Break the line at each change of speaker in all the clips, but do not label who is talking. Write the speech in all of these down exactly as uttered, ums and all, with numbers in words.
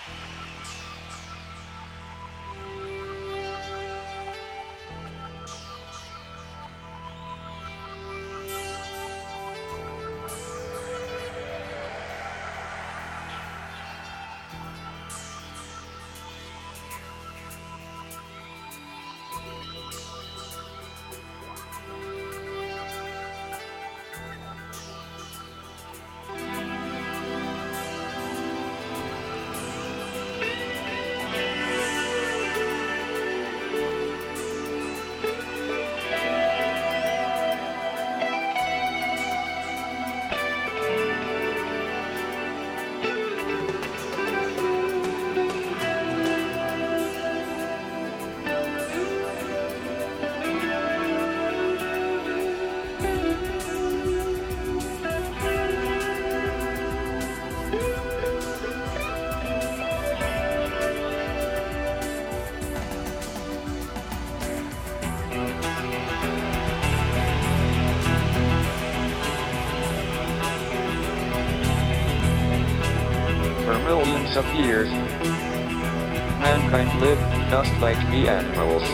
For millions of years, mankind lived just like the animals.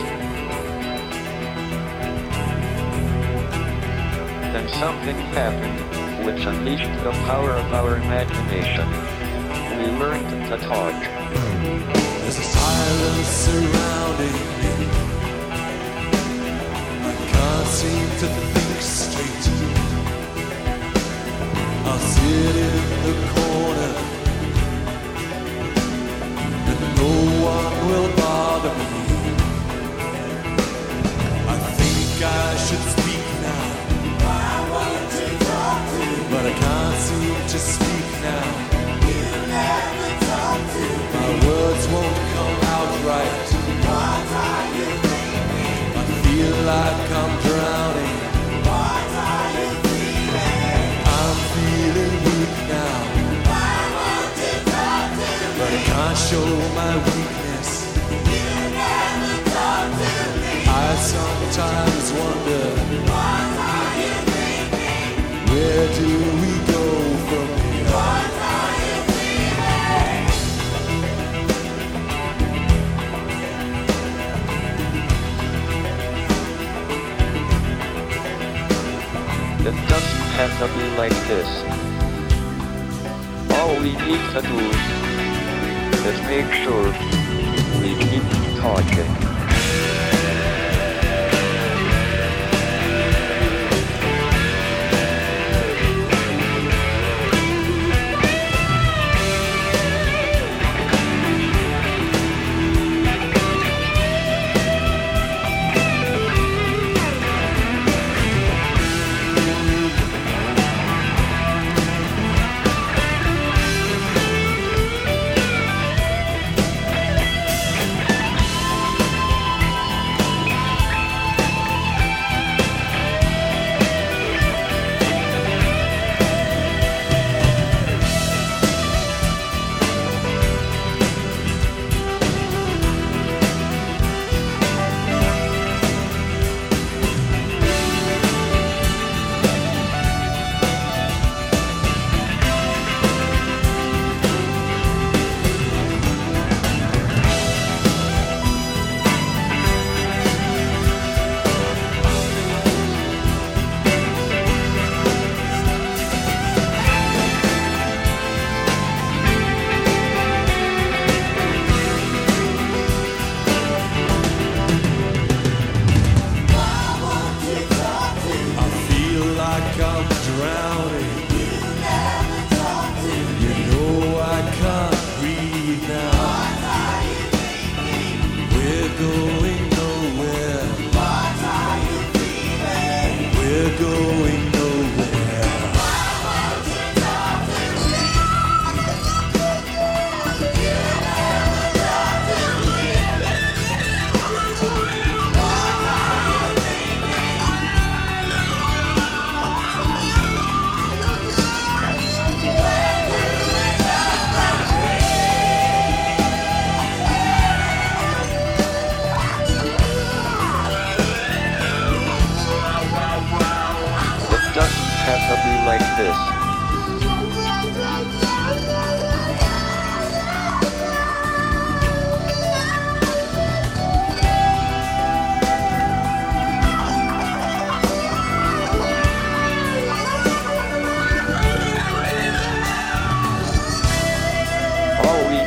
Then something happened, which unleashed the power of our imagination. We learned to talk.
There's a silence surrounding me. I can't seem to think straight. I'll sit in the corner, and no one will bother me. I think I should speak now, but I can't seem to speak now. My words won't come out right. I feel like I'm drowning. I'm feeling weak now, but I can't show my weakness. I sometimes wonder, where do we go from here?
It doesn't have to be like this. All we need to do is make sure we keep talking.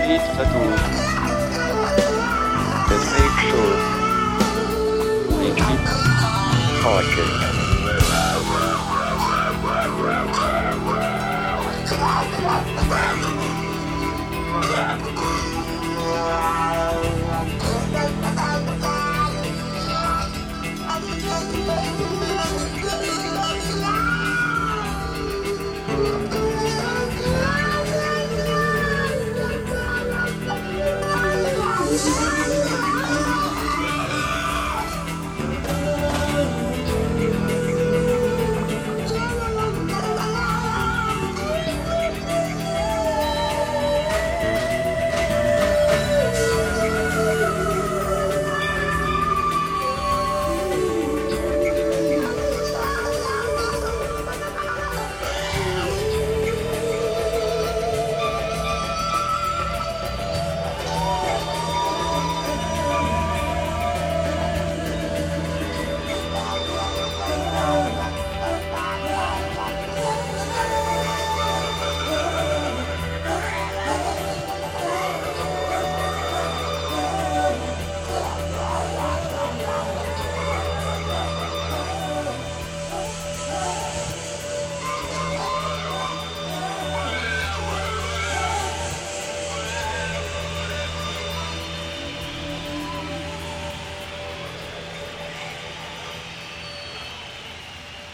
need to do is make sure we keep talking.
Thank you.